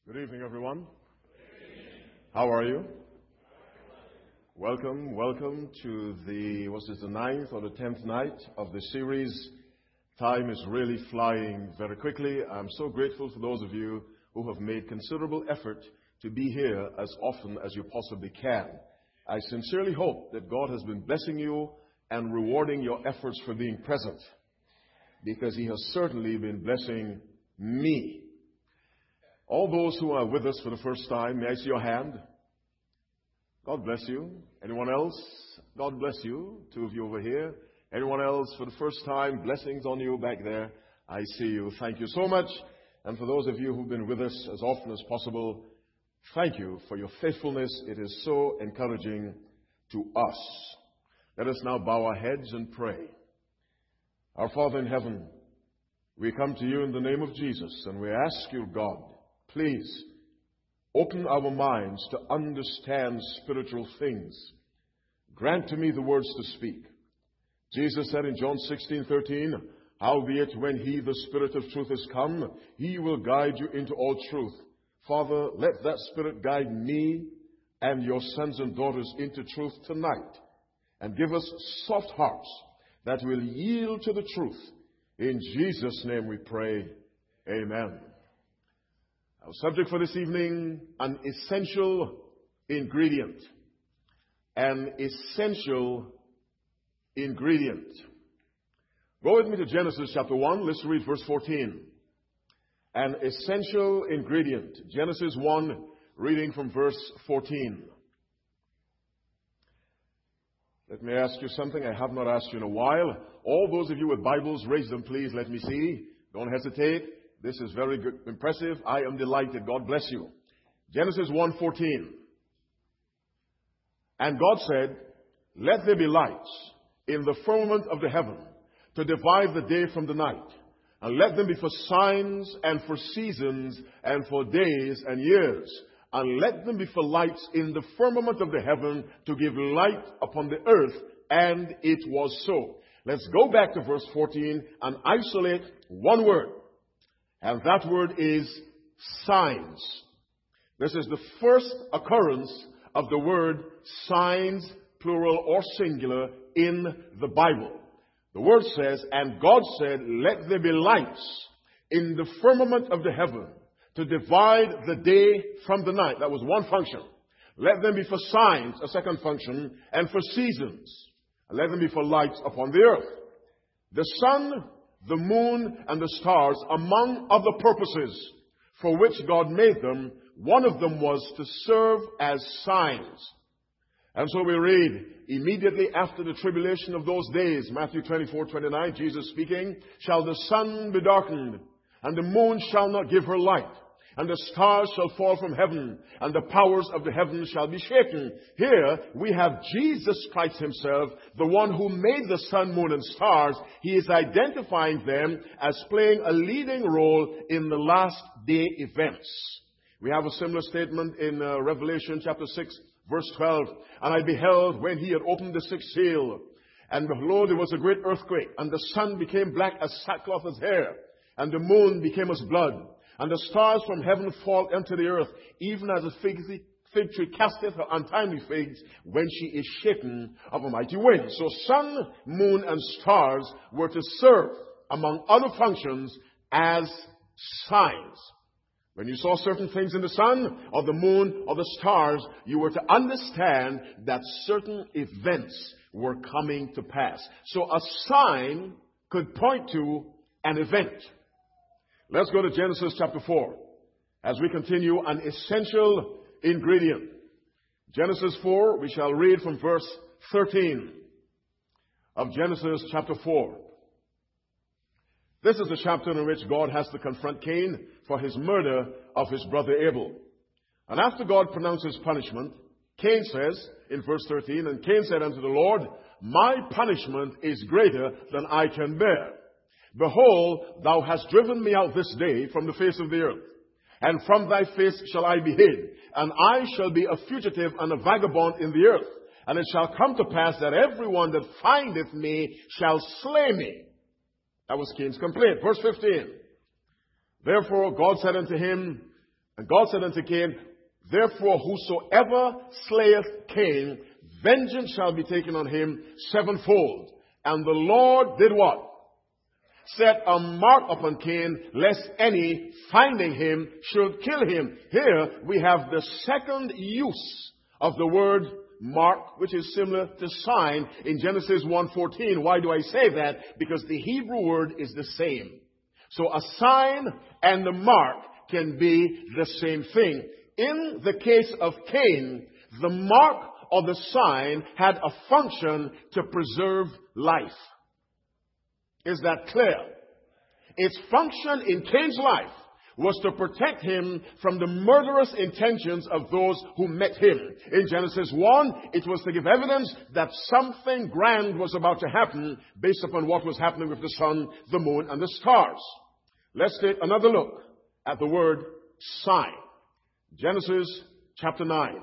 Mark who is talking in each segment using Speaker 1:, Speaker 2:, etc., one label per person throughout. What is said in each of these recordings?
Speaker 1: Good evening, everyone. How are you? Welcome to the 9th or the 10th night of the series. Time is really flying very quickly. I'm so grateful for those of you who have made considerable effort to be here as often as you possibly can. I sincerely hope that God has been blessing you and rewarding your efforts for being present, because He has certainly been blessing me. All those who are with us for the first time, may I see your hand? God bless you. Anyone else? God bless you. Two of you over here. Anyone else for the first time? Blessings on you back there. I see you. Thank you so much. And for those of you who've been with us as often as possible, thank you for your faithfulness. It is so encouraging to us. Let us now bow our heads and pray. Our Father in heaven, we come to you in the name of Jesus, and we ask you, God, please open our minds to understand spiritual things. Grant to me the words to speak. Jesus said in John 16:13, "Howbeit when He, the Spirit of truth, is come, He will guide you into all truth." Father, let that Spirit guide me and your sons and daughters into truth tonight, and give us soft hearts that will yield to the truth. In Jesus' name we pray. Amen. Our subject for this evening, an essential ingredient. An essential ingredient. Go with me to Genesis chapter 1. Let's read verse 14. An essential ingredient. Genesis 1, reading from verse 14. Let me ask you something I have not asked you in a while. All those of you with Bibles, raise them please. Let me see. Don't hesitate. This is very good, impressive. I am delighted. God bless you. Genesis 1:14. And God said, "Let there be lights in the firmament of the heaven to divide the day from the night, and let them be for signs and for seasons and for days and years, and let them be for lights in the firmament of the heaven to give light upon the earth." And it was so. Let's go back to verse 14 and isolate one word. And that word is signs. This is the first occurrence of the word signs, plural or singular, in the Bible. The word says, "And God said, let there be lights in the firmament of the heaven to divide the day from the night." That was one function. Let them be for signs, a second function, and for seasons. And let them be for lights upon the earth. The sun, the moon, and the stars, among other purposes for which God made them, one of them was to serve as signs. And so we read, immediately after the tribulation of those days, Matthew 24:29, Jesus speaking, "Shall the sun be darkened, and the moon shall not give her light, and the stars shall fall from heaven, and the powers of the heavens shall be shaken." Here we have Jesus Christ Himself, the one who made the sun, moon, and stars. He is identifying them as playing a leading role in the last day events. We have a similar statement in Revelation chapter 6, verse 12. "And I beheld when He had opened the sixth seal, and behold, there was a great earthquake, and the sun became black as sackcloth as hair, and the moon became as blood. And the stars from heaven fall into the earth, even as a fig tree casteth her untimely figs when she is shaken of a mighty wind." So sun, moon, and stars were to serve, among other functions, as signs. When you saw certain things in the sun, or the moon, or the stars, you were to understand that certain events were coming to pass. So a sign could point to an event. Let's go to Genesis chapter 4 as we continue an essential ingredient. Genesis 4, we shall read from verse 13 of Genesis chapter 4. This is the chapter in which God has to confront Cain for his murder of his brother Abel. And after God pronounces punishment, Cain says in verse 13, "And Cain said unto the Lord, My punishment is greater than I can bear. Behold, thou hast driven me out this day from the face of the earth, and from thy face shall I be hid, and I shall be a fugitive and a vagabond in the earth. And it shall come to pass that everyone that findeth me shall slay me." That was Cain's complaint. Verse 15. "Therefore God said unto him, And God said unto Cain, therefore whosoever slayeth Cain, vengeance shall be taken on him sevenfold. And the Lord did what? Set a mark upon Cain, lest any, finding him, should kill him. Here we have the second use of the word mark, which is similar to sign in Genesis 1:14. Why do I say that? Because the Hebrew word is the same. So a sign and a mark can be the same thing. In the case of Cain, the mark or the sign had a function to preserve life. Is that clear? Its function in Cain's life was to protect him from the murderous intentions of those who met him. In Genesis 1, it was to give evidence that something grand was about to happen based upon what was happening with the sun, the moon, and the stars. Let's take another look at the word sign. Genesis chapter 9.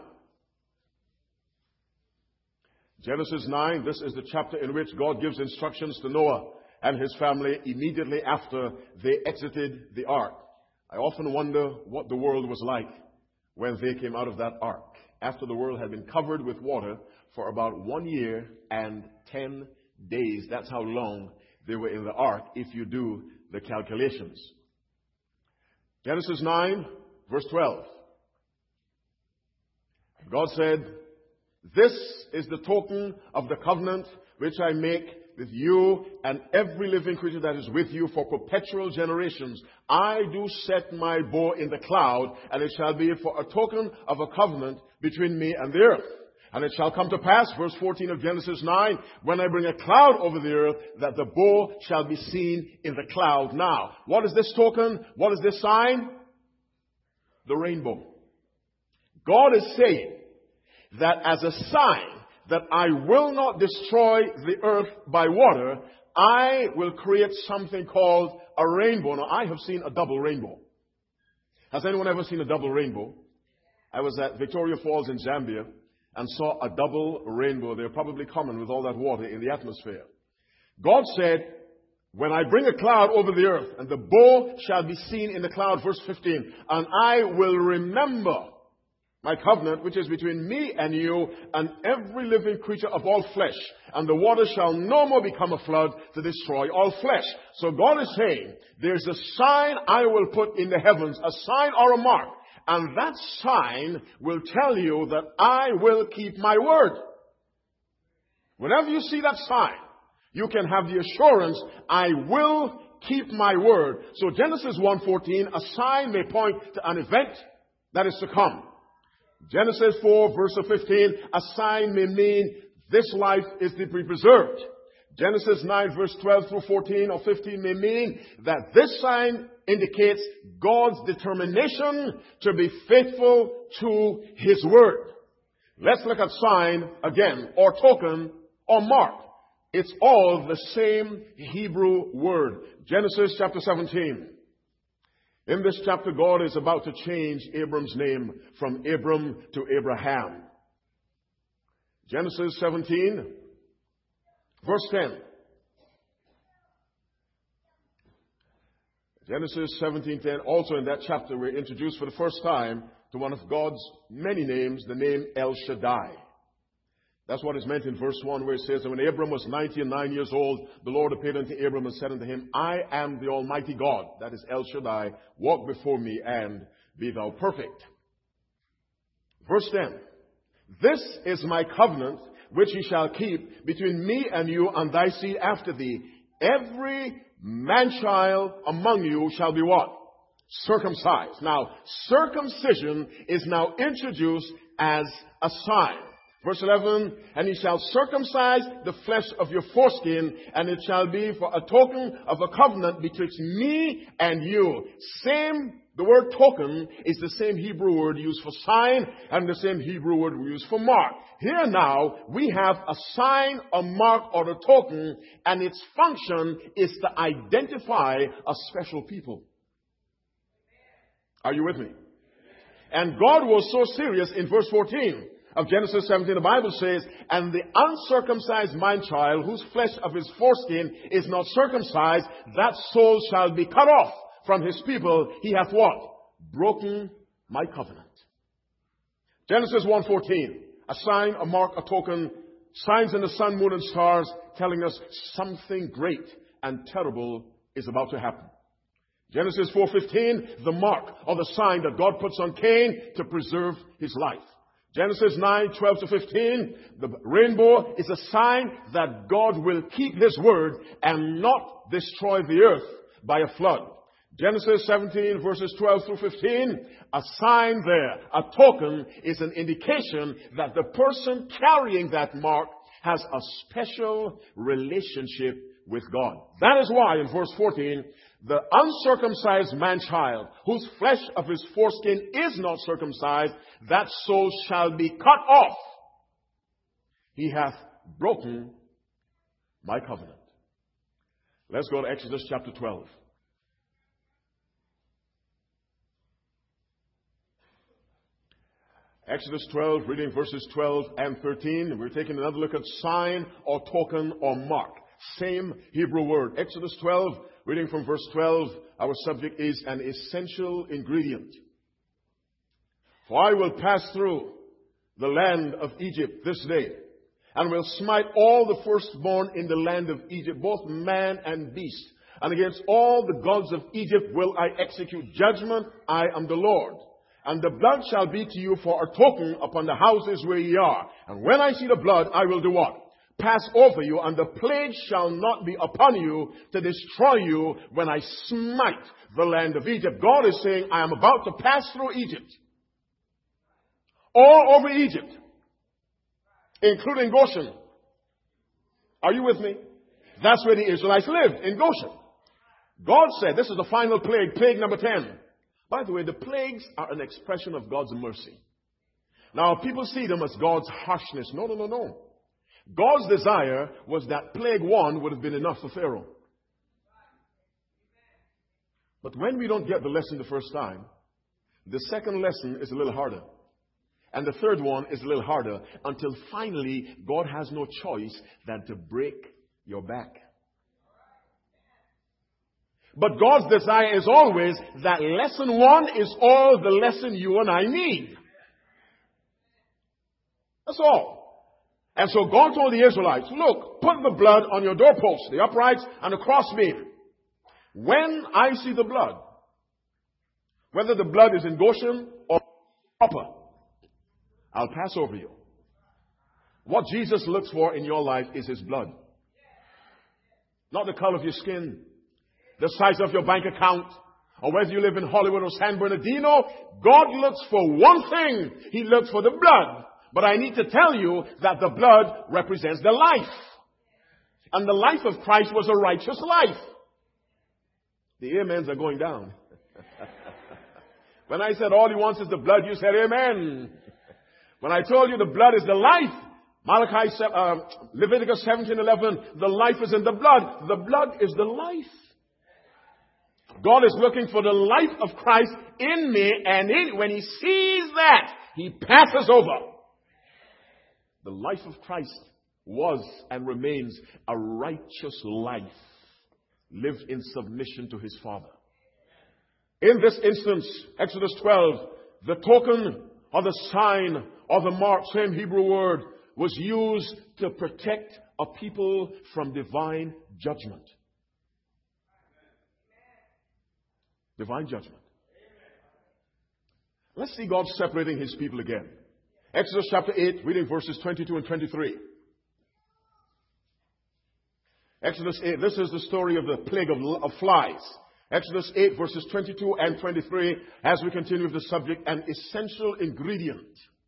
Speaker 1: Genesis 9, this is the chapter in which God gives instructions to Noah and his family immediately after they exited the ark. I often wonder what the world was like when they came out of that ark, after the world had been covered with water for about 1 year and 10 days. That's how long they were in the ark, if you do the calculations. Genesis 9, verse 12. God said, this is the token of the covenant which I make with you and every living creature that is with you for perpetual generations. I do set my bow in the cloud, and it shall be for a token of a covenant between me and the earth. And it shall come to pass, verse 14 of Genesis 9, when I bring a cloud over the earth, that the bow shall be seen in the cloud. Now, what is this token? What is this sign? The rainbow. God is saying that as a sign that I will not destroy the earth by water, I will create something called a rainbow. Now, I have seen a double rainbow. Has anyone ever seen a double rainbow? I was at Victoria Falls in Zambia and saw a double rainbow. They're probably common with all that water in the atmosphere. God said, when I bring a cloud over the earth, and the bow shall be seen in the cloud, verse 15, and I will remember my covenant, which is between me and you and every living creature of all flesh. And the water shall no more become a flood to destroy all flesh. So God is saying, there's a sign I will put in the heavens, a sign or a mark. And that sign will tell you that I will keep my word. Whenever you see that sign, you can have the assurance, I will keep my word. So Genesis 1:14, a sign may point to an event that is to come. Genesis 4, verse 15, a sign may mean this life is to be preserved. Genesis 9, verse 12 through 14 or 15 may mean that this sign indicates God's determination to be faithful to His word. Let's look at sign again, or token, or mark. It's all the same Hebrew word. Genesis chapter 17. In this chapter, God is about to change Abram's name from Abram to Abraham. Genesis 17, verse 10. Genesis 17:10. Also in that chapter, we're introduced for the first time to one of God's many names, the name El Shaddai. That's what is meant in verse 1, where it says, and when Abram was 99 years old, the Lord appeared unto Abram and said unto him, I am the Almighty God, that is El Shaddai, walk before me and be thou perfect. Verse 10, this is my covenant, which ye shall keep between me and you and thy seed after thee. Every man-child among you shall be what? Circumcised. Now, circumcision is now introduced as a sign. Verse 11, and ye shall circumcise the flesh of your foreskin, and it shall be for a token of a covenant betwixt me and you. The word token is the same Hebrew word used for sign and the same Hebrew word we use for mark. Here now, we have a sign, a mark, or a token, and its function is to identify a special people. Are you with me? And God was so serious in verse 14 of Genesis 17, the Bible says, and the uncircumcised man-child, whose flesh of his foreskin is not circumcised, that soul shall be cut off from his people. He hath what? Broken my covenant. Genesis 1:14, a sign, a mark, a token, signs in the sun, moon, and stars, telling us something great and terrible is about to happen. Genesis 4:15, the mark or the sign that God puts on Cain to preserve his life. Genesis 9:12-15, the rainbow is a sign that God will keep his word and not destroy the earth by a flood. Genesis 17 verses 12-15, a sign there, a token, is an indication that the person carrying that mark has a special relationship with God. That is why in verse 14, the uncircumcised man-child, whose flesh of his foreskin is not circumcised, that soul shall be cut off. He hath broken my covenant. Let's go to Exodus chapter 12. Exodus 12, reading verses 12 and 13. We're taking another look at sign or token or mark. Same Hebrew word. Exodus 12, reading from verse 12. Our subject is an essential ingredient. For I will pass through the land of Egypt this day, and will smite all the firstborn in the land of Egypt, both man and beast. And against all the gods of Egypt will I execute judgment. I am the Lord. And the blood shall be to you for a token upon the houses where ye are. And when I see the blood, I will do what? Pass over you, and the plague shall not be upon you to destroy you when I smite the land of Egypt. God is saying, I am about to pass through Egypt. All over Egypt. Including Goshen. Are you with me? That's where the Israelites lived, in Goshen. God said, this is the final plague, plague number 10. By the way, the plagues are an expression of God's mercy. Now, people see them as God's harshness. No. God's desire was that plague 1 would have been enough for Pharaoh. But when we don't get the lesson the first time, the second lesson is a little harder. And the third one is a little harder, until finally God has no choice than to break your back. But God's desire is always that lesson 1 is all the lesson you and I need. That's all. And so God told the Israelites, look, put the blood on your doorposts, the uprights, and the crossbeam. When I see the blood, whether the blood is in Goshen or proper, I'll pass over you. What Jesus looks for in your life is his blood. Not the color of your skin, the size of your bank account, or whether you live in Hollywood or San Bernardino. God looks for one thing. He looks for the blood. But I need to tell you that the blood represents the life. And the life of Christ was a righteous life. The amens are going down. When I said all he wants is the blood, you said amen. When I told you the blood is the life, Leviticus 17:11, the life is in the blood. The blood is the life. God is looking for the life of Christ in me, and when he sees that, he passes over. The life of Christ was and remains a righteous life, lived in submission to his Father. In this instance, Exodus 12, the token or the sign or the mark, same Hebrew word, was used to protect a people from divine judgment. Divine judgment. Let's see God separating his people again. Exodus chapter 8, reading verses 22 and 23. Exodus 8, this is the story of the plague of flies. Exodus 8, verses 22 and 23, as we continue with the subject, an essential ingredient.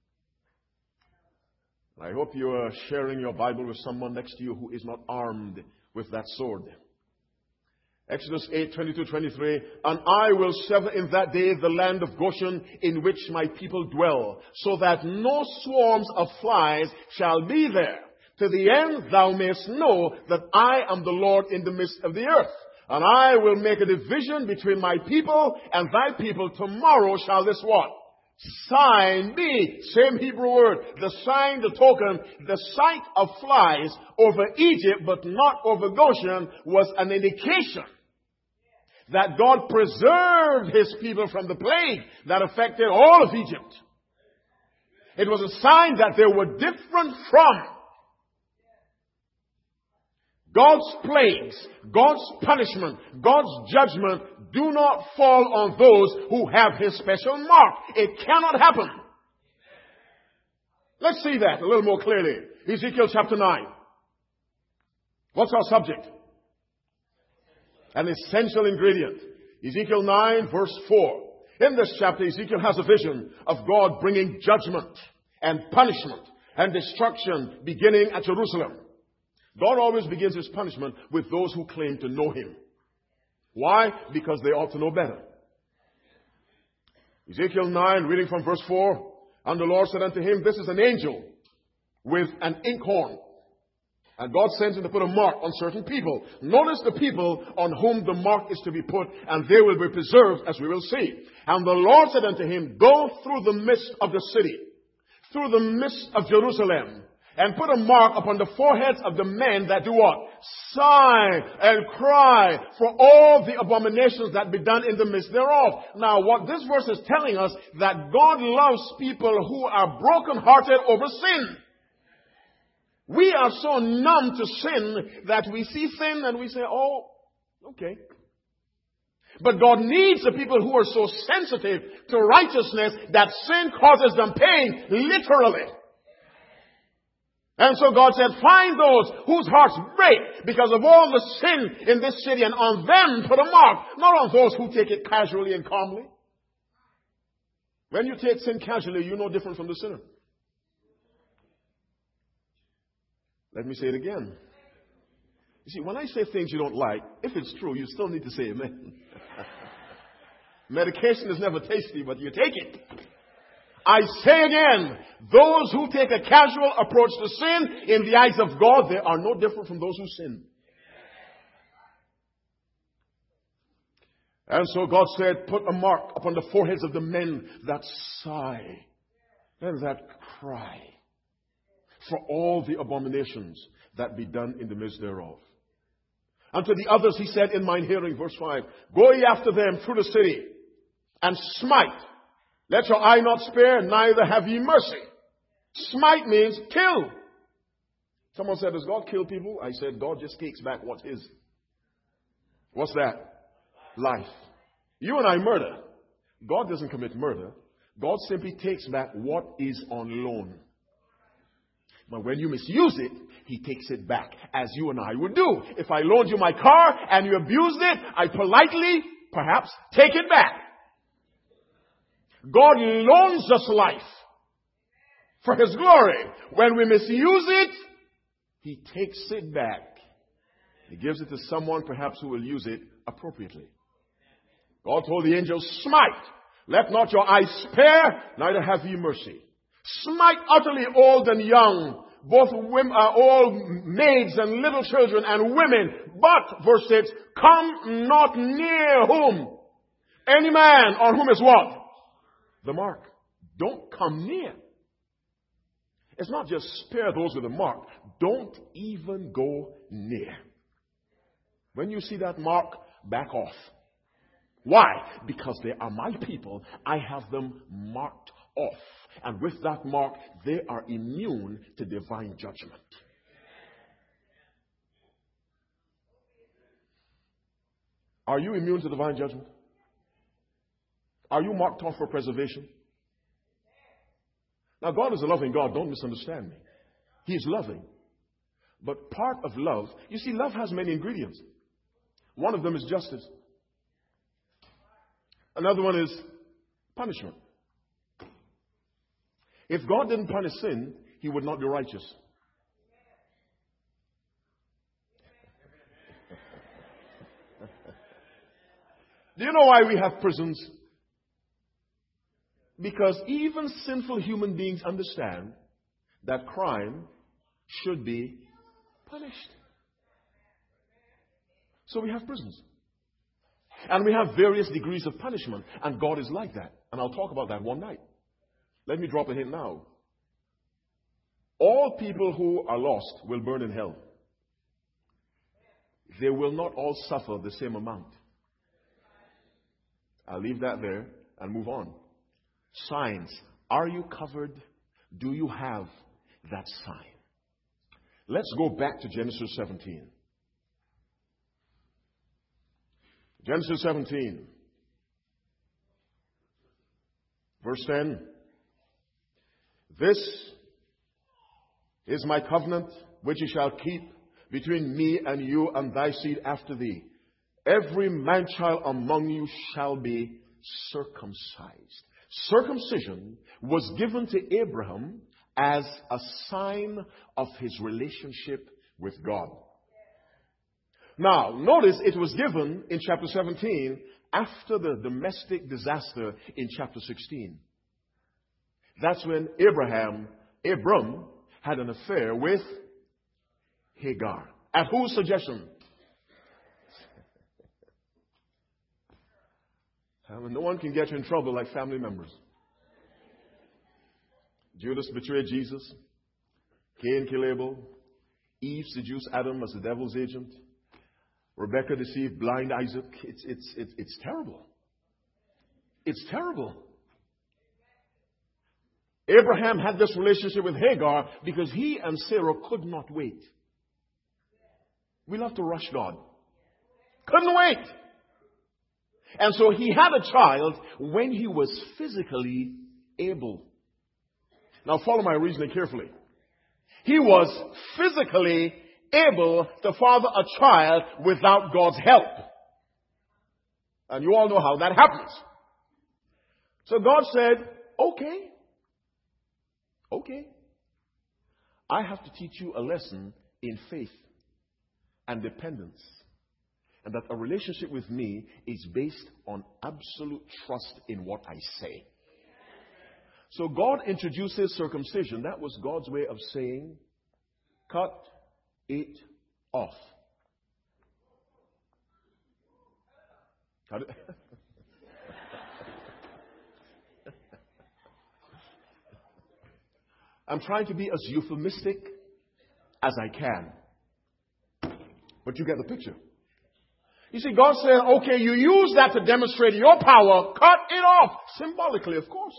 Speaker 1: I hope you are sharing your Bible with someone next to you who is not armed with that sword. Exodus 8, 22, 23, and I will sever in that day the land of Goshen in which my people dwell, so that no swarms of flies shall be there, to the end thou mayest know that I am the Lord in the midst of the earth. And I will make a division between my people and thy people. Tomorrow shall this what? Sign be. Same Hebrew word. The sign, the token, the sight of flies over Egypt, but not over Goshen, was an indication that God preserved His people from the plague that affected all of Egypt. It was a sign that they were different from God's plagues, God's punishment, God's judgment do not fall on those who have His special mark. It cannot happen. Let's see that a little more clearly. Ezekiel chapter 9. What's our subject? An essential ingredient. Ezekiel 9 verse 4. In this chapter, Ezekiel has a vision of God bringing judgment and punishment and destruction beginning at Jerusalem. God always begins His punishment with those who claim to know Him. Why? Because they ought to know better. Ezekiel 9, reading from verse 4. And the Lord said unto him, this is an angel with an inkhorn. And God sends him to put a mark on certain people. Notice the people on whom the mark is to be put, and they will be preserved, as we will see. And the Lord said unto him, go through the midst of the city, through the midst of Jerusalem, and put a mark upon the foreheads of the men that do what? Sigh and cry for all the abominations that be done in the midst thereof. Now, what this verse is telling us, that God loves people who are brokenhearted over sin. We are so numb to sin that we see sin and we say, oh, okay. But God needs the people who are so sensitive to righteousness that sin causes them pain, literally. And so God said, find those whose hearts break because of all the sin in this city, and on them put a mark, not on those who take it casually and calmly. When you take sin casually, you're no different from the sinner. Let me say it again. You see, when I say things you don't like, if it's true, you still need to say amen. Medication is never tasty, but you take it. I say again, those who take a casual approach to sin, in the eyes of God, they are no different from those who sin. And so God said, put a mark upon the foreheads of the men that sigh and that cry for all the abominations that be done in the midst thereof. And to the others he said in mine hearing, verse 5, go ye after them through the city and smite. Let your eye not spare, neither have ye mercy. Smite means kill. Someone said, does God kill people? I said, God just takes back what's His. What's that? Life. You and I murder. God doesn't commit murder. God simply takes back what is on loan. But when you misuse it, He takes it back, as you and I would do. If I loaned you my car and you abused it, I politely, perhaps, take it back. God loans us life for His glory. When we misuse it, He takes it back. He gives it to someone perhaps who will use it appropriately. God told the angels, smite. Let not your eye spare, neither have ye mercy. Smite utterly old and young, both women, all maids and little children and women. But, verse 6, come not near whom? Any man on whom is what? The mark. Don't come near. It's not just spare those with the mark. Don't even go near. When you see that mark, back off. Why? Because they are my people. I have them marked off. And with that mark, they are immune to divine judgment. Are you immune to divine judgment? Are you marked off for preservation? Now, God is a loving God. Don't misunderstand me. He is loving. But part of love, you see, love has many ingredients. One of them is justice. Another one is punishment. If God didn't punish sin, He would not be righteous. Do you know why we have prisons? Because even sinful human beings understand that crime should be punished. So we have prisons. And we have various degrees of punishment. And God is like that. And I'll talk about that one night. Let me drop a hint now. All people who are lost will burn in hell. They will not all suffer the same amount. I'll leave that there and move on. Signs. Are you covered? Do you have that sign? Let's go back to Genesis 17. Genesis 17, verse 10. This is my covenant which you shall keep between me and you and thy seed after thee. Every man-child among you shall be circumcised. Circumcision was given to Abraham as a sign of his relationship with God. Now, notice it was given in chapter 17 after the domestic disaster in chapter 16. That's when Abram had an affair with Hagar. At whose suggestion? No one can get you in trouble like family members. Judas betrayed Jesus. Cain killed Abel. Eve seduced Adam as the devil's agent. Rebecca deceived blind Isaac. It's terrible. It's terrible. Abraham had this relationship with Hagar because he and Sarah could not wait. We love to rush God. Couldn't wait. And so he had a child when he was physically able. Now follow my reasoning carefully. He was physically able to father a child without God's help. And you all know how that happens. So God said, okay. I have to teach you a lesson in faith and dependence. And that a relationship with me is based on absolute trust in what I say. So God introduces circumcision. That was God's way of saying, cut it off. Cut it. I'm trying to be as euphemistic as I can. But you get the picture. You see, God said, okay, you use that to demonstrate your power. Cut it off. Symbolically, of course.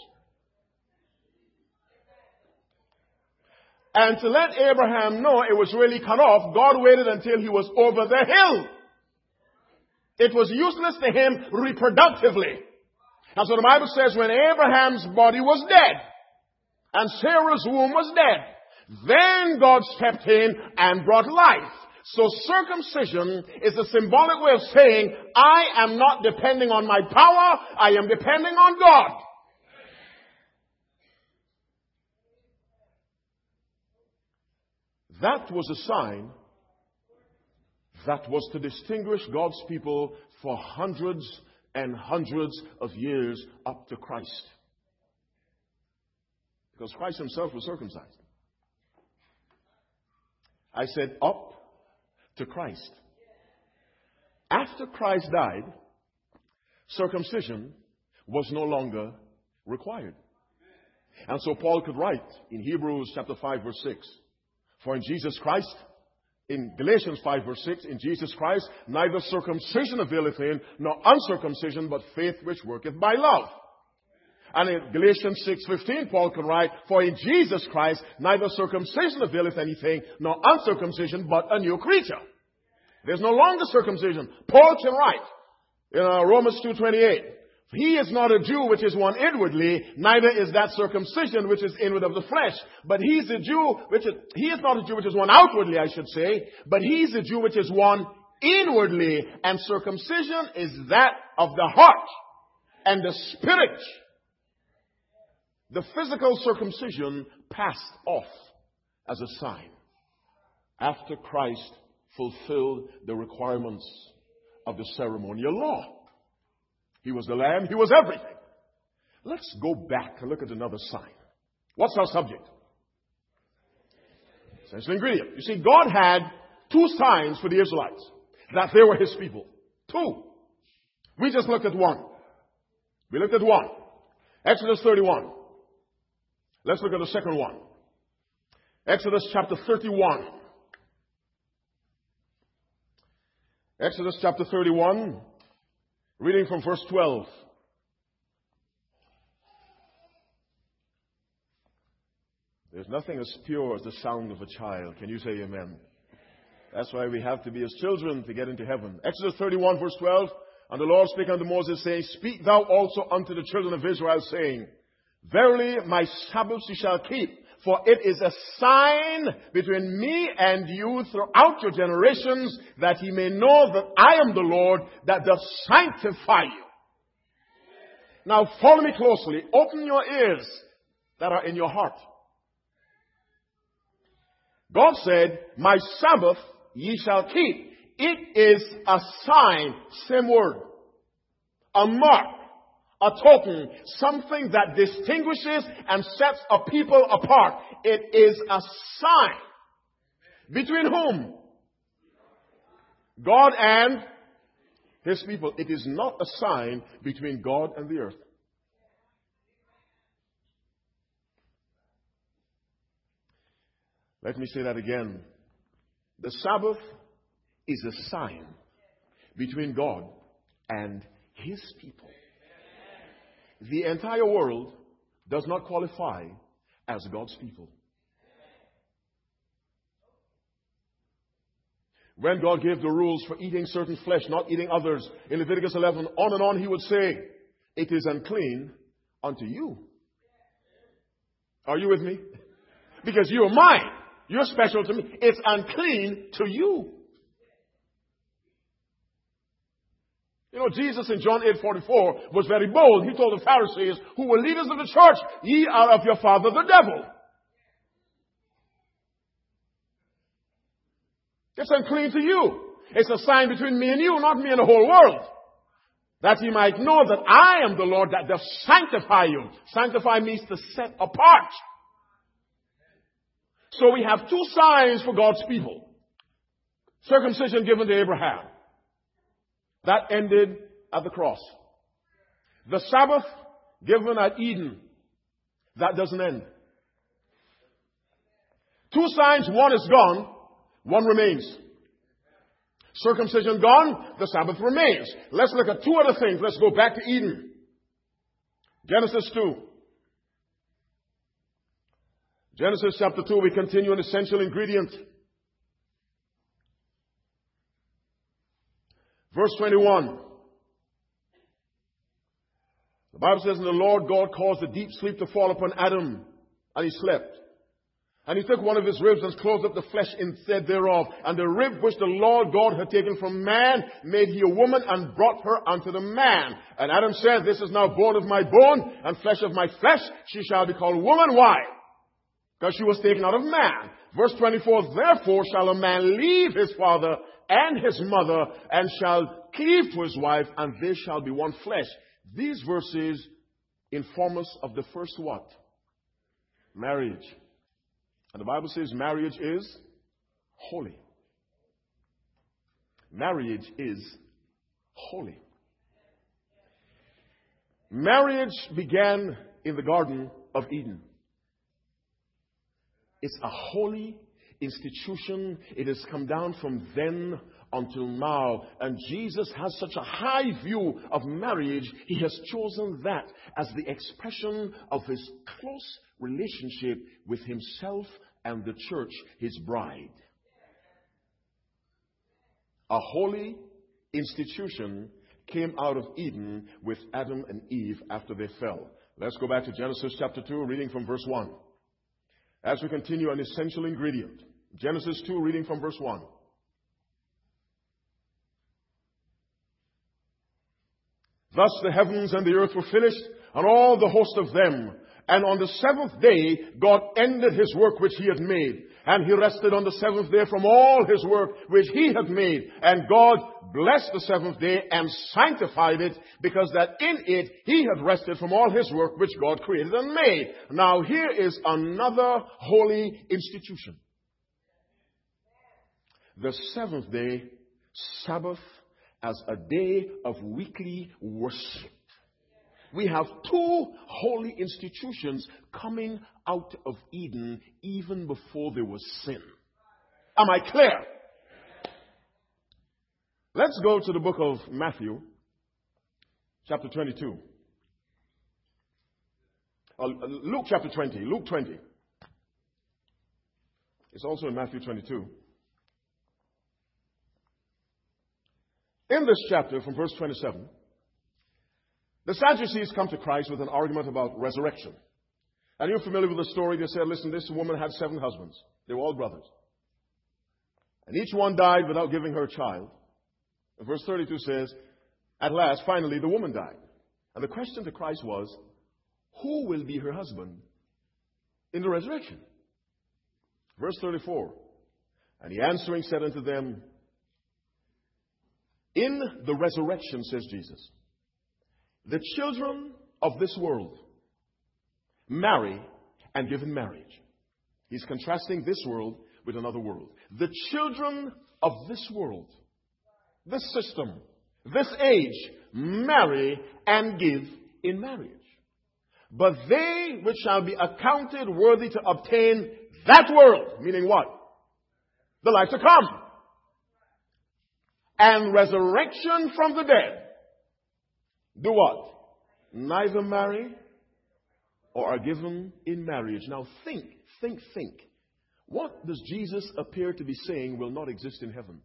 Speaker 1: And to let Abraham know it was really cut off, God waited until he was over the hill. It was useless to him reproductively. And so the Bible says when Abraham's body was dead and Sarah's womb was dead, then God stepped in and brought life. So circumcision is a symbolic way of saying, I am not depending on my power, I am depending on God. That was a sign that was to distinguish God's people for hundreds and hundreds of years up to Christ. Because Christ himself was circumcised. I said up to Christ. After Christ died, circumcision was no longer required. And so Paul could write in Hebrews chapter 5 verse 6, for in Jesus Christ, in Galatians 5 verse 6, in Jesus Christ, neither circumcision availeth him, nor uncircumcision, but faith which worketh by love. And in Galatians 6:15, Paul can write, for in Jesus Christ, neither circumcision availeth anything, nor uncircumcision, but a new creature. There's no longer circumcision. Paul can write in Romans 2:28, he is not a Jew which is one inwardly, neither is that circumcision which is inward of the flesh. But he is not a Jew which is one outwardly, I should say, but he's a Jew which is one inwardly. And circumcision is that of the heart and the spirit. The physical circumcision passed off as a sign after Christ fulfilled the requirements of the ceremonial law. He was the lamb. He was everything. Let's go back and look at another sign. What's our subject? Essential ingredient. You see, God had two signs for the Israelites, that they were his people. Two. We just looked at one. We looked at one. Exodus 31. Let's look at the second one. Exodus chapter 31. Exodus chapter 31, reading from verse 12. There's nothing as pure as the sound of a child. Can you say amen? That's why we have to be as children to get into heaven. Exodus 31 verse 12. And the Lord spake unto Moses, saying, Speak thou also unto the children of Israel, saying, Verily my Sabbaths ye shall keep, for it is a sign between me and you throughout your generations, that ye may know that I am the Lord that doth sanctify you. Now follow me closely. Open your ears that are in your heart. God said, My Sabbath ye shall keep. It is a sign, same word, a mark, a token, something that distinguishes and sets a people apart. It is a sign. Between whom? God and His people. It is not a sign between God and the earth. Let me say that again. The Sabbath is a sign between God and His people. The entire world does not qualify as God's people. When God gave the rules for eating certain flesh, not eating others, in Leviticus 11, on and on He would say, It is unclean unto you. Are you with me? Because you are mine. You're special to me. It's unclean to you. You know, Jesus in John 8:44 was very bold. He told the Pharisees, who were leaders of the church, Ye are of your father the devil. It's unclean to you. It's a sign between me and you, not me and the whole world. That ye might know that I am the Lord that doth sanctify you. Sanctify means to set apart. So we have two signs for God's people. Circumcision given to Abraham. That ended at the cross. The Sabbath given at Eden. That doesn't end. Two signs, one is gone, one remains. Circumcision gone, the Sabbath remains. Let's look at two other things. Let's go back to Eden. Genesis 2. Genesis chapter 2, we continue an essential ingredient. Verse 21. The Bible says, And the Lord God caused a deep sleep to fall upon Adam, and he slept. And he took one of his ribs and closed up the flesh instead thereof. And the rib which the Lord God had taken from man made he a woman and brought her unto the man. And Adam said, This is now bone of my bone and flesh of my flesh. She shall be called woman. Why? Because she was taken out of man. Verse 24, Therefore shall a man leave his father and his mother, and shall cleave to his wife, and they shall be one flesh. These verses inform us of the first what? Marriage. And the Bible says marriage is holy. Marriage is holy. Marriage began in the Garden of Eden. It's a holy institution. It has come down from then until now. And Jesus has such a high view of marriage. He has chosen that as the expression of His close relationship with Himself and the church, His bride. A holy institution came out of Eden with Adam and Eve after they fell. Let's go back to Genesis chapter 2, reading from verse 1. As we continue, an essential ingredient. Genesis 2, reading from verse 1. Thus the heavens and the earth were finished, and all the host of them. And on the seventh day, God ended His work which He had made. And He rested on the seventh day from all His work which He had made. And God blessed the seventh day and sanctified it, because that in it He had rested from all His work which God created and made. Now here is another holy institution. The seventh day, Sabbath, as a day of weekly worship. We have two holy institutions coming out of Eden even before there was sin. Am I clear? Let's go to the book of Matthew, chapter 22. Luke chapter 20. Luke 20. It's also in Matthew 22. In this chapter, from verse 27, the Sadducees come to Christ with an argument about resurrection. And you're familiar with the story. They said, listen, this woman had 7 husbands. They were all brothers. And each one died without giving her a child. And verse 32 says, at last, finally, the woman died. And the question to Christ was, who will be her husband in the resurrection? Verse 34, and he answering said unto them, in the resurrection, says Jesus, the children of this world marry and give in marriage. He's contrasting this world with another world. The children of this world, this system, this age, marry and give in marriage. But they which shall be accounted worthy to obtain that world, meaning what? The life to come. And resurrection from the dead, do what? Neither marry or are given in marriage. Now think. What does Jesus appear to be saying will not exist in heaven?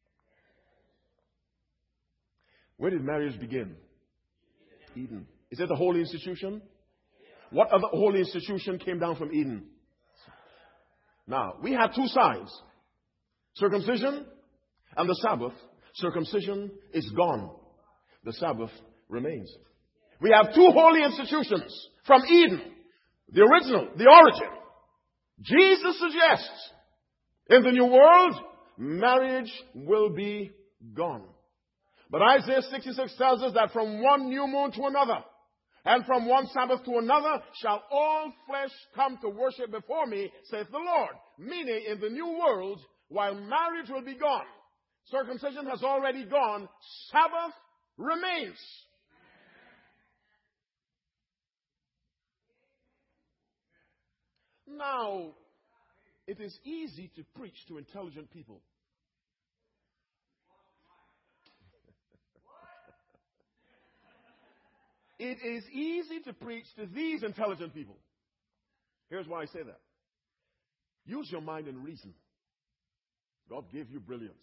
Speaker 1: Where did marriage begin? Eden. Is it the holy institution? What other holy institution came down from Eden? Now, we have 2 sides. Circumcision and the Sabbath. Circumcision is gone. The Sabbath remains. We have 2 holy institutions from Eden. The original, the origin. Jesus suggests in the new world, marriage will be gone. But Isaiah 66 tells us that from one new moon to another, and from one Sabbath to another, shall all flesh come to worship before me, saith the Lord. Meaning, in the new world, while marriage will be gone, circumcision has already gone, Sabbath remains. Now, it is easy to preach to intelligent people. It is easy to preach to these intelligent people. Here's why I say that. Use your mind and reason. God gave you brilliance.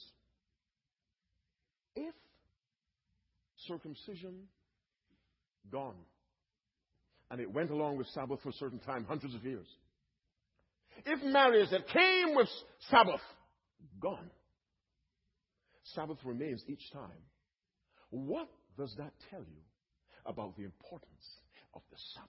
Speaker 1: If circumcision gone, and it went along with Sabbath for a certain time, hundreds of years. If marriage that came with Sabbath gone, Sabbath remains each time. What does that tell you about the importance of the Sabbath?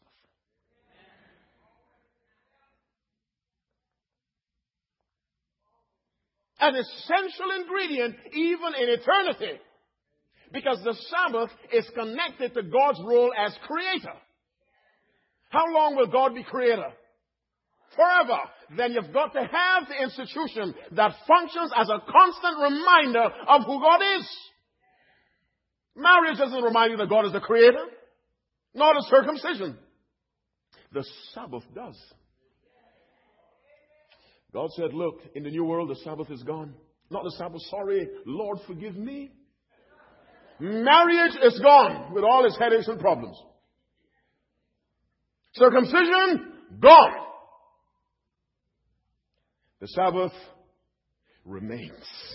Speaker 1: An essential ingredient even in eternity, because the Sabbath is connected to God's role as creator. How long will God be creator? Forever. Then you've got to have the institution that functions as a constant reminder of who God is. Marriage doesn't remind you that God is the creator, nor does circumcision. The Sabbath does. God said, look, in the new world, the Sabbath is gone. Not the Sabbath, sorry, Lord, forgive me. Marriage is gone with all its headaches and problems. Circumcision, gone. The Sabbath remains.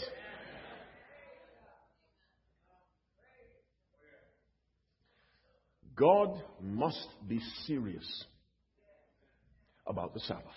Speaker 1: God must be serious about the Sabbath.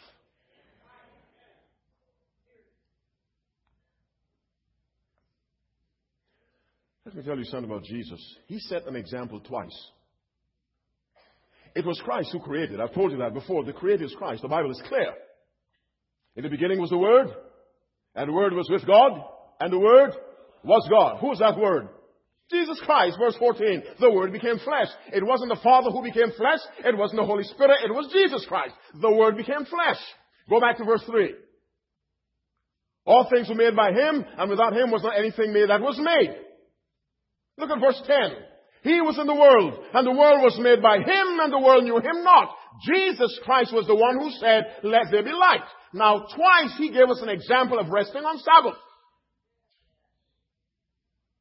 Speaker 1: Let me tell you something about Jesus. He set an example twice. It was Christ who created. I've told you that before. The creator is Christ. The Bible is clear. In the beginning was the Word, and the Word was with God, and the Word was God. Who is that Word? Jesus Christ, verse 14. The Word became flesh. It wasn't the Father who became flesh. It wasn't the Holy Spirit. It was Jesus Christ. The Word became flesh. Go back to verse 3. All things were made by Him, and without Him was not anything made that was made. Look at verse 10. He was in the world, and the world was made by Him, and the world knew Him not. Jesus Christ was the one who said, let there be light. Now, twice He gave us an example of resting on Sabbath.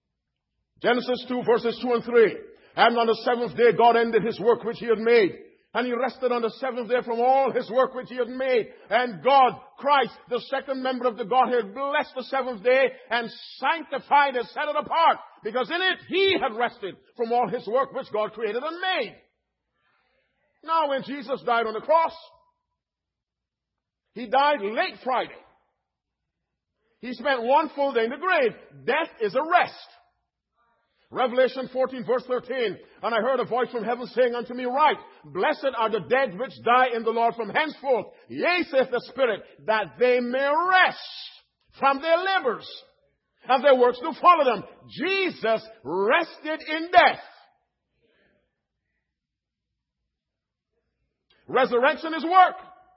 Speaker 1: Genesis 2, verses 2 and 3. And on the seventh day, God ended His work which He had made. And he rested on the seventh day from all his work which he had made. And God, Christ, the second member of the Godhead, blessed the seventh day and sanctified it, set it apart. Because in it he had rested from all his work which God created and made. Now when Jesus died on the cross, he died late Friday. He spent one full day in the grave. Death is a rest. Revelation 14 verse 13. And I heard a voice from heaven saying unto me, Write, blessed are the dead which die in the Lord from henceforth. Yea, saith the Spirit, that they may rest from their labors, and their works do follow them. Jesus rested in death. Resurrection is work.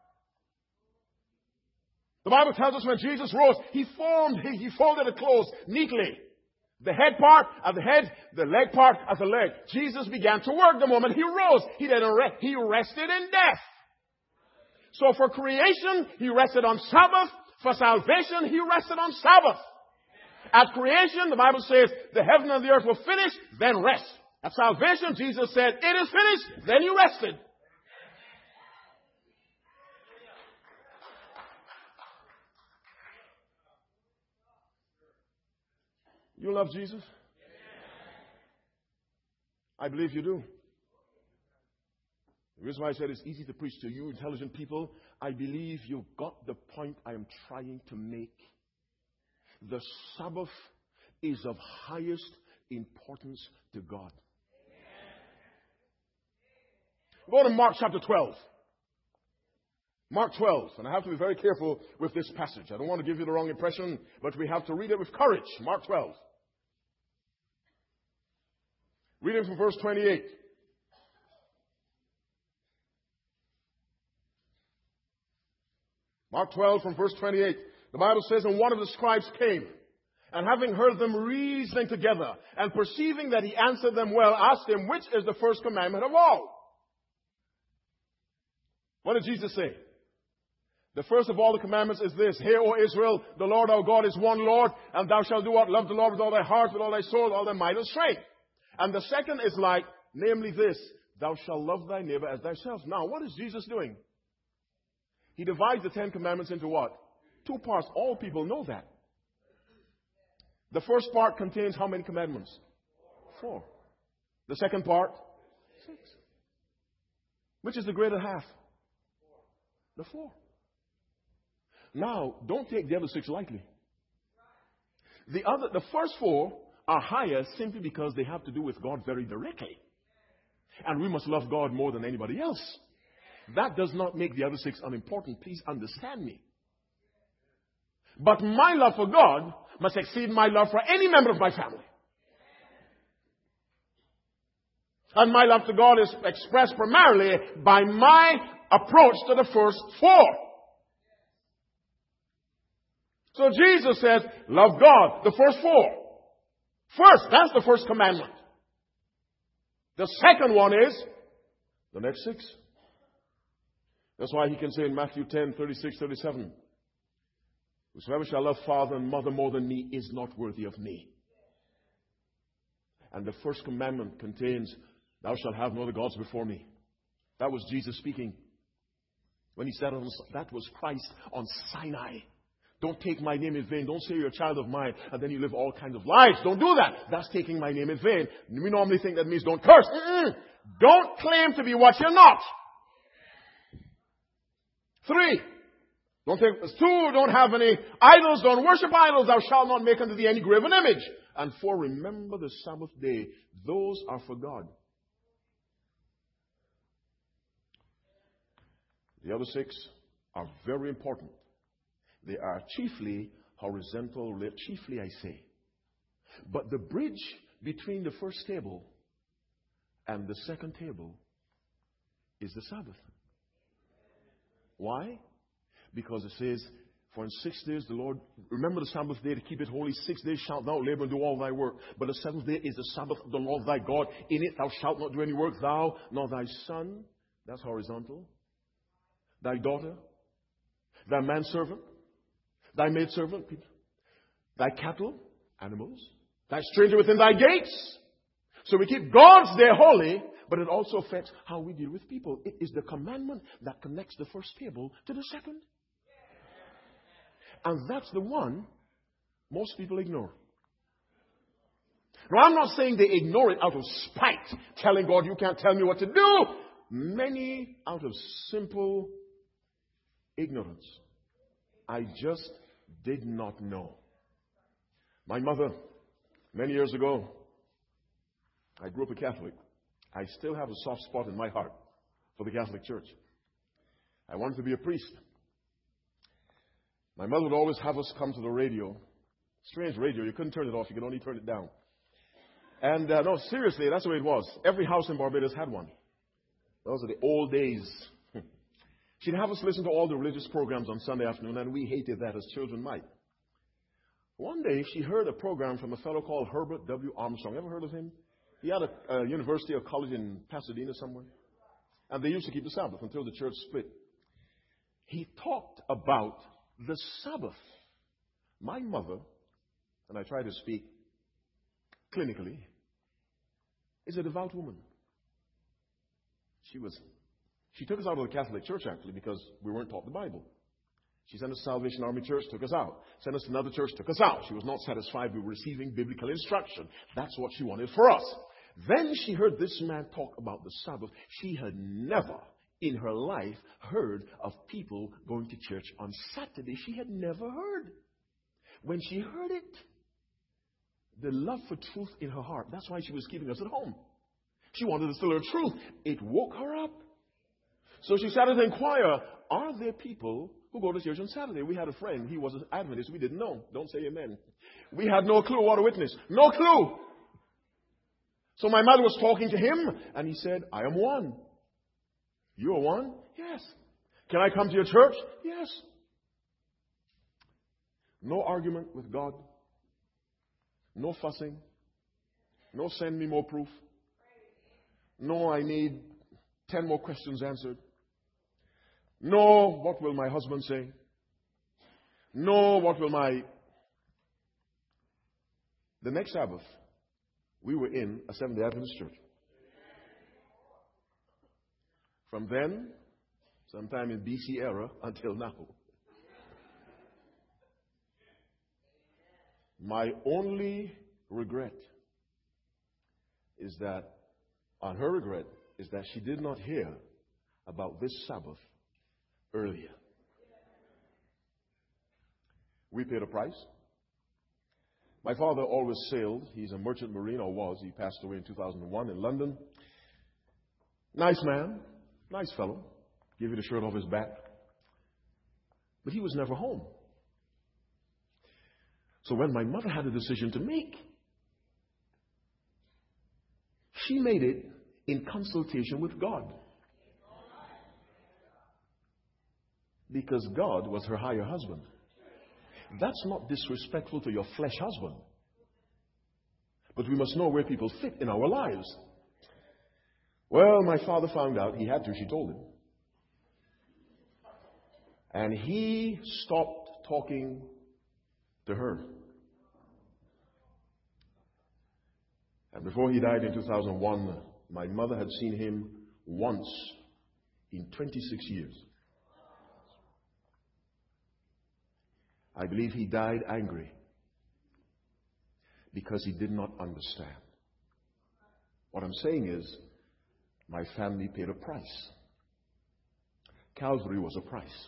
Speaker 1: The Bible tells us when Jesus rose, he folded the clothes neatly. The head part as the head, the leg part as the leg. Jesus began to work the moment he rose. He didn't rest. He rested in death. So for creation, he rested on Sabbath. For salvation, he rested on Sabbath. At creation, the Bible says, the heaven and the earth were finished, then rest. At salvation, Jesus said, it is finished, then he rested. You love Jesus? I believe you do. The reason why I said it's easy to preach to you intelligent people, I believe you've got the point I am trying to make. The Sabbath is of highest importance to God. Go to Mark chapter 12. Mark 12. And I have to be very careful with this passage. I don't want to give you the wrong impression, but we have to read it with courage. Mark 12. Reading from verse 28. Mark 12 from verse 28. The Bible says, And one of the scribes came, and having heard them reasoning together, and perceiving that he answered them well, asked him, Which is the first commandment of all? What did Jesus say? The first of all the commandments is this: Hear, O Israel, the Lord our God is one Lord, and thou shalt do what? Love the Lord with all thy heart, with all thy soul, with all thy might and strength. And the second is like, namely this: Thou shalt love thy neighbor as thyself. Now, what is Jesus doing? He divides the 10 commandments into what? 2 parts. All people know that. The first part contains how many commandments? 4. The second part? 6. Which is the greater half? The 4. Now, don't take the other 6 lightly. The first 4 are higher simply because they have to do with God very directly. And we must love God more than anybody else. That does not make the other 6 unimportant. Please understand me. But my love for God must exceed my love for any member of my family. And my love to God is expressed primarily by my approach to the first 4. So Jesus says, love God, the first 4. First, that's the first commandment. The second one is the next 6. That's why he can say in Matthew 10, 36, 37, Whosoever shall love father and mother more than me is not worthy of me. And the first commandment contains, Thou shalt have no other gods before me. That was Jesus speaking. When he said, that was Christ on Sinai. Don't take my name in vain. Don't say you're a child of mine and then you live all kinds of lives. Don't do that. That's taking my name in vain. We normally think that means don't curse. Don't claim to be what you're not. 3. Don't take 2. Don't have any idols. Don't worship idols. Thou shalt not make unto thee any graven image. And 4, remember the Sabbath day. Those are for God. The other 6 are very important. They are chiefly horizontal, chiefly I say. But the bridge between the first table and the second table is the Sabbath. Why? Because it says, For in 6 days the Lord, remember the Sabbath day to keep it holy. 6 days shalt thou labor and do all thy work. But the 7th day is the Sabbath of the Lord thy God. In it thou shalt not do any work, thou, nor thy son. That's horizontal. Thy daughter, thy manservant, thy maidservant, thy cattle, animals, thy stranger within thy gates. So we keep God's day holy, but it also affects how we deal with people. It is the commandment that connects the first table to the second. And that's the one most people ignore. Now, I'm not saying they ignore it out of spite, telling God, you can't tell me what to do. Many out of simple ignorance. I just did not know. My mother, many years ago, I grew up a Catholic. I still have a soft spot in my heart for the Catholic Church. I wanted to be a priest. My mother would always have us come to the radio. Strange radio. You couldn't turn it off. You could only turn it down. And no, seriously, that's the way it was. Every house in Barbados had one. Those are the old days. She'd have us listen to all the religious programs on Sunday afternoon, and we hated that as children might. One day, she heard a program from a fellow called Herbert W. Armstrong. Ever heard of him? He had a university or college in Pasadena somewhere. And they used to keep the Sabbath until the church split. He talked about the Sabbath. My mother, and I try to speak clinically, is a devout woman. She took us out of the Catholic Church, actually, because we weren't taught the Bible. She sent us to Salvation Army Church, took us out. Sent us to another church, took us out. She was not satisfied with receiving biblical instruction. That's what she wanted for us. Then she heard this man talk about the Sabbath. She had never in her life heard of people going to church on Saturday. She had never heard. When she heard it, the love for truth in her heart, that's why she was keeping us at home. She wanted us to learn truth. It woke her up. So she started to inquire, are there people who go to church on Saturday? We had a friend. He was an Adventist. We didn't know. Don't say amen. We had no clue. What a witness. No clue. So my mother was talking to him, and he said, I am one. You are one? Yes. Can I come to your church? Yes. No argument with God. No fussing. No send me more proof. No, I need 10 more questions answered. No, what will my husband say? No, what will The next Sabbath, we were in a Seventh-day Adventist church. From then, sometime in BC era, until now. My only regret is that, on her regret, is that she did not hear about this Sabbath earlier. We paid a price. My father always sailed. He's a merchant marine, or was. He passed away in 2001 in London. Nice man. Nice fellow. Give you the shirt off his back. But he was never home. So when my mother had a decision to make, she made it in consultation with God. Because God was her higher husband. That's not disrespectful to your flesh husband. But we must know where people fit in our lives. Well, my father found out. He had to. She told him. And he stopped talking to her. And before he died in 2001, my mother had seen him once in 26 years. I believe he died angry because he did not understand. What I'm saying is, my family paid a price. Calvary was a price.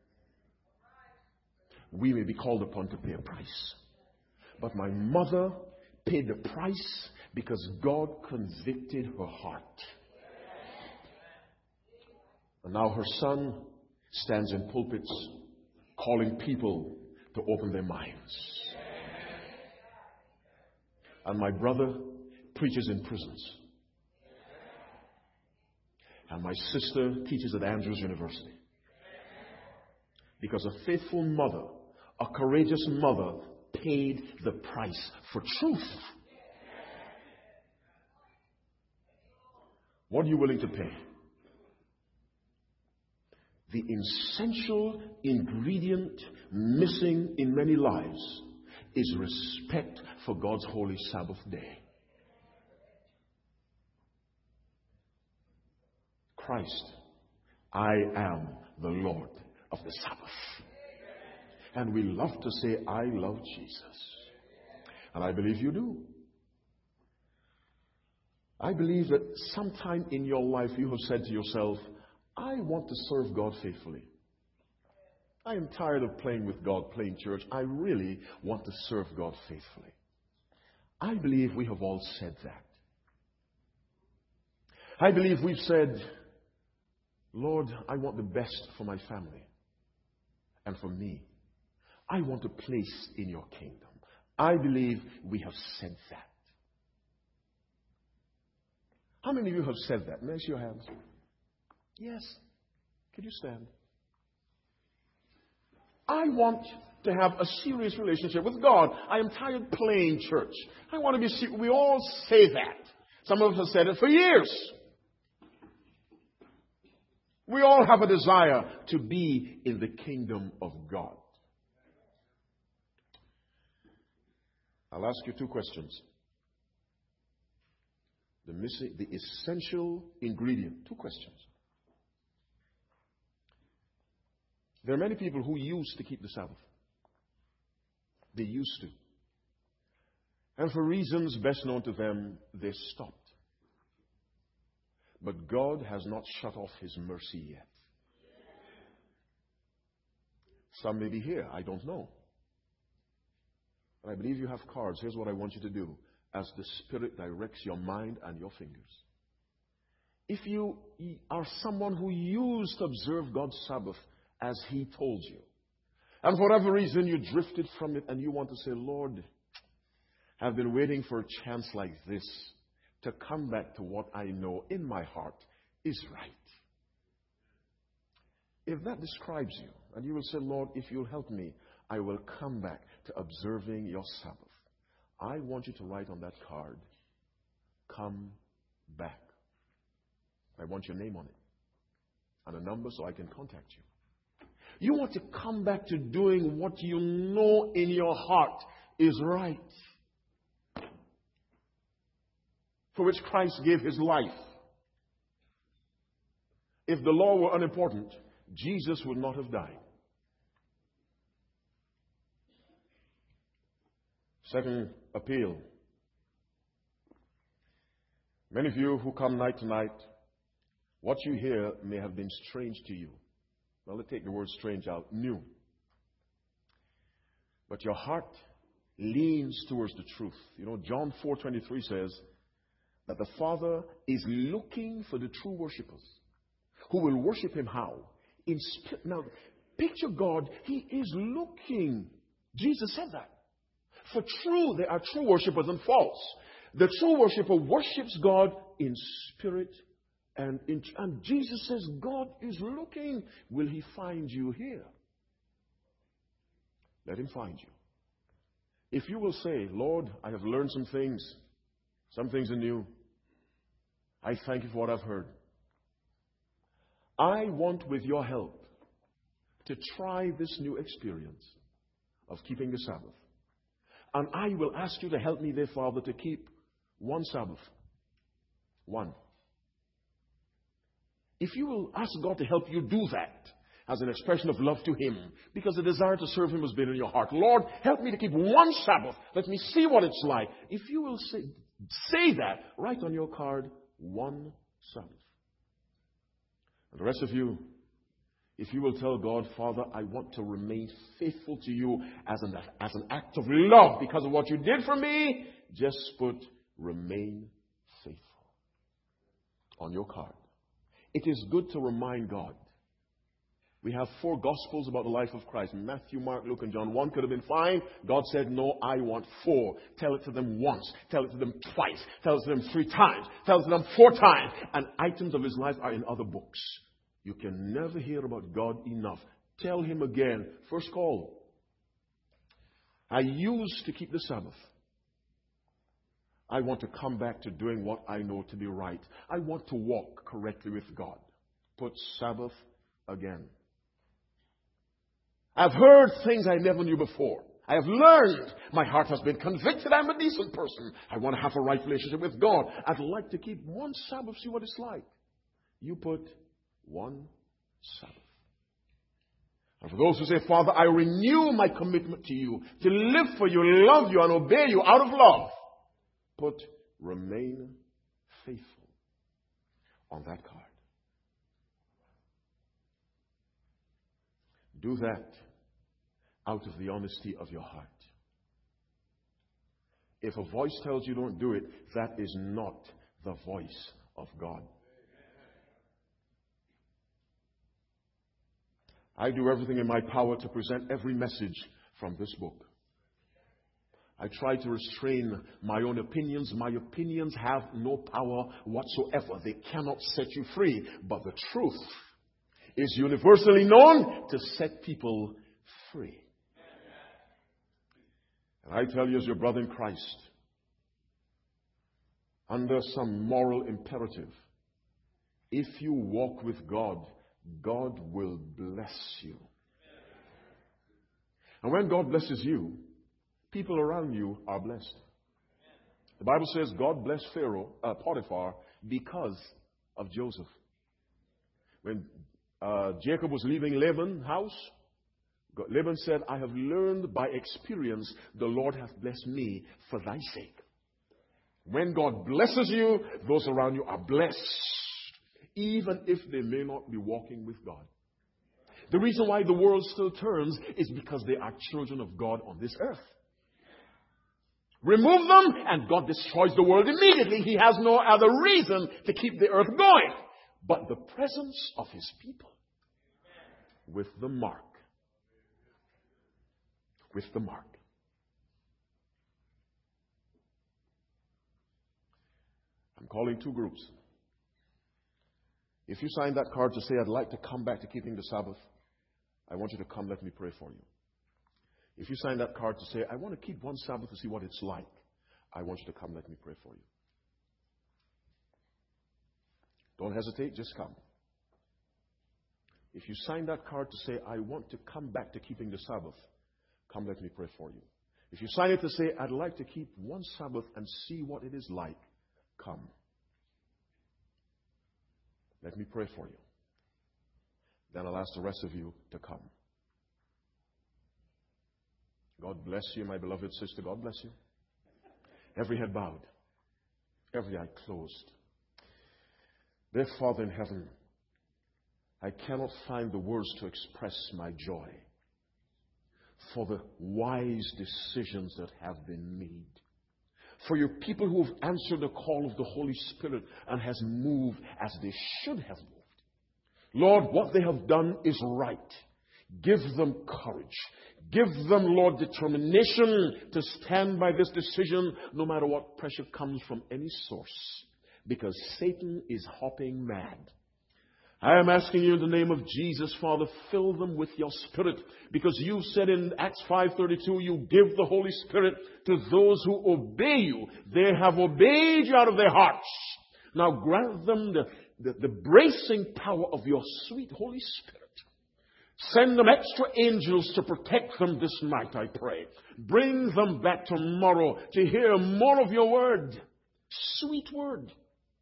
Speaker 1: We may be called upon to pay a price. But my mother paid the price because God convicted her heart. And now her son stands in pulpits calling people to open their minds. And my brother preaches in prisons. And my sister teaches at Andrews University. Because a faithful mother, a courageous mother, paid the price for truth. What are you willing to pay? The essential ingredient missing in many lives is respect for God's holy Sabbath day. Christ, I am the Lord of the Sabbath. And we love to say, I love Jesus. And I believe you do. I believe that sometime in your life you have said to yourself, I want to serve God faithfully. I am tired of playing with God, playing church. I really want to serve God faithfully. I believe we have all said that. I believe we've said, Lord, I want the best for my family and for me. I want a place in your kingdom. I believe we have said that. How many of you have said that? Raise your hands. Yes. Could you stand? I want to have a serious relationship with God. I am tired playing church. I want to be serious. We all say that. Some of us have said it for years. We all have a desire to be in the kingdom of God. I'll ask you two questions. The essential ingredient. Two questions. There are many people who used to keep the Sabbath. They used to. And for reasons best known to them, they stopped. But God has not shut off His mercy yet. Some may be here. I don't know. But I believe you have cards. Here's what I want you to do as the Spirit directs your mind and your fingers. If you are someone who used to observe God's Sabbath as He told you, and for whatever reason you drifted from it and you want to say, Lord, I've been waiting for a chance like this to come back to what I know in my heart is right. If that describes you, and you will say, Lord, if you'll help me, I will come back to observing your Sabbath. I want you to write on that card, come back. I want your name on it and a number so I can contact you. You want to come back to doing what you know in your heart is right, for which Christ gave His life. If the law were unimportant, Jesus would not have died. Second appeal. Many of you who come night to night, what you hear may have been strange to you. Well, let's take the word strange out. New. But your heart leans towards the truth. You know, John 4:23 says that the Father is looking for the true worshipers who will worship Him how? In spirit. Now, picture God. He is looking. Jesus said that. For true, there are true worshipers and false. The true worshiper worships God in spirit and in truth. And Jesus says, God is looking. Will He find you here? Let Him find you. If you will say, Lord, I have learned some things are new. I thank you for what I've heard. I want, with your help, to try this new experience of keeping the Sabbath. And I will ask you to help me there, Father, to keep one Sabbath. One. If you will ask God to help you do that as an expression of love to Him, because the desire to serve Him has been in your heart. Lord, help me to keep one Sabbath. Let me see what it's like. If you will say that, write on your card, one Sabbath. And the rest of you, if you will tell God, Father, I want to remain faithful to you as an act of love because of what you did for me, just put remain faithful on your card. It is good to remind God. We have 4 Gospels about the life of Christ. Matthew, Mark, Luke, and John. 1 could have been fine. God said, no, I want 4. Tell it to them once. Tell it to them twice. Tell it to them 3 times. Tell it to them 4 times. And items of His life are in other books. You can never hear about God enough. Tell Him again. First call. I used to keep the Sabbath. I want to come back to doing what I know to be right. I want to walk correctly with God. Put Sabbath again. I've heard things I never knew before. I have learned. My heart has been convicted. I'm a decent person. I want to have a right relationship with God. I'd like to keep one Sabbath, see what it's like. You put one Sabbath. And for those who say, Father, I renew my commitment to you, to live for you, love you, and obey you out of love, put remain faithful on that card. Do that out of the honesty of your heart. If a voice tells you don't do it, that is not the voice of God. I do everything in my power to present every message from this book. I try to restrain my own opinions. My opinions have no power whatsoever. They cannot set you free. But the truth is universally known to set people free. And I tell you as your brother in Christ, under some moral imperative, if you walk with God, God will bless you. And when God blesses you, people around you are blessed. The Bible says God blessed Potiphar because of Joseph. When Jacob was leaving Laban's house, Laban said, I have learned by experience the Lord hath blessed me for thy sake. When God blesses you, those around you are blessed, even if they may not be walking with God. The reason why the world still turns is because they are children of God on this earth. Remove them and God destroys the world immediately. He has no other reason to keep the earth going but the presence of his people with the mark. With the mark. I'm calling two groups. If you sign that card to say, I'd like to come back to keeping the Sabbath, I want you to come, let me pray for you. If you sign that card to say, I want to keep one Sabbath to see what it's like, I want you to come, let me pray for you. Don't hesitate, just come. If you sign that card to say, I want to come back to keeping the Sabbath, come, let me pray for you. If you sign it to say, I'd like to keep one Sabbath and see what it is like, come. Let me pray for you. Then I'll ask the rest of you to come. God bless you, my beloved sister. God bless you. Every head bowed. Every eye closed. Dear Father in heaven, I cannot find the words to express my joy for the wise decisions that have been made. For your people who have answered the call of the Holy Spirit and has moved as they should have moved. Lord, what they have done is right. Give them courage. Give them, Lord, determination to stand by this decision no matter what pressure comes from any source. Because Satan is hopping mad. I am asking you in the name of Jesus, Father, fill them with your Spirit. Because you said in Acts 5:32, you give the Holy Spirit to those who obey you. They have obeyed you out of their hearts. Now grant them the bracing power of your sweet Holy Spirit. Send them extra angels to protect them this night, I pray. Bring them back tomorrow to hear more of your word. Sweet word.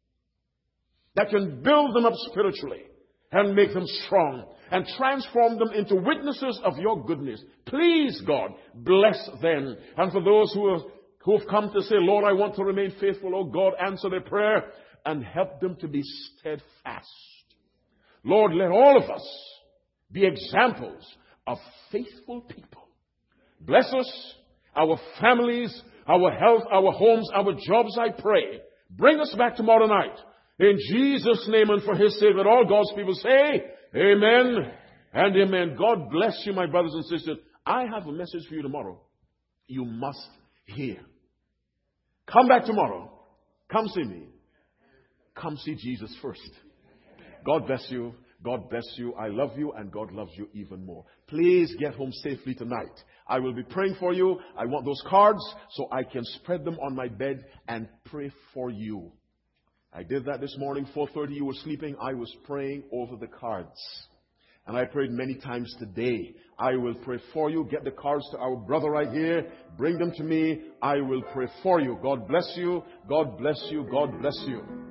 Speaker 1: That can build them up spiritually and make them strong and transform them into witnesses of your goodness. Please, God, bless them. And for those who have come to say, Lord, I want to remain faithful, oh God, answer their prayer and help them to be steadfast. Lord, let all of us be examples of faithful people. Bless us, our families, our health, our homes, our jobs, I pray. Bring us back tomorrow night. In Jesus' name and for his sake, let all God's people say, amen and amen. God bless you, my brothers and sisters. I have a message for you tomorrow. You must hear. Come back tomorrow. Come see me. Come see Jesus first. God bless you. God bless you. I love you and God loves you even more. Please get home safely tonight. I will be praying for you. I want those cards so I can spread them on my bed and pray for you. I did that this morning, 4:30, you were sleeping. I was praying over the cards. And I prayed many times today. I will pray for you. Get the cards to our brother right here. Bring them to me. I will pray for you. God bless you. God bless you. God bless you.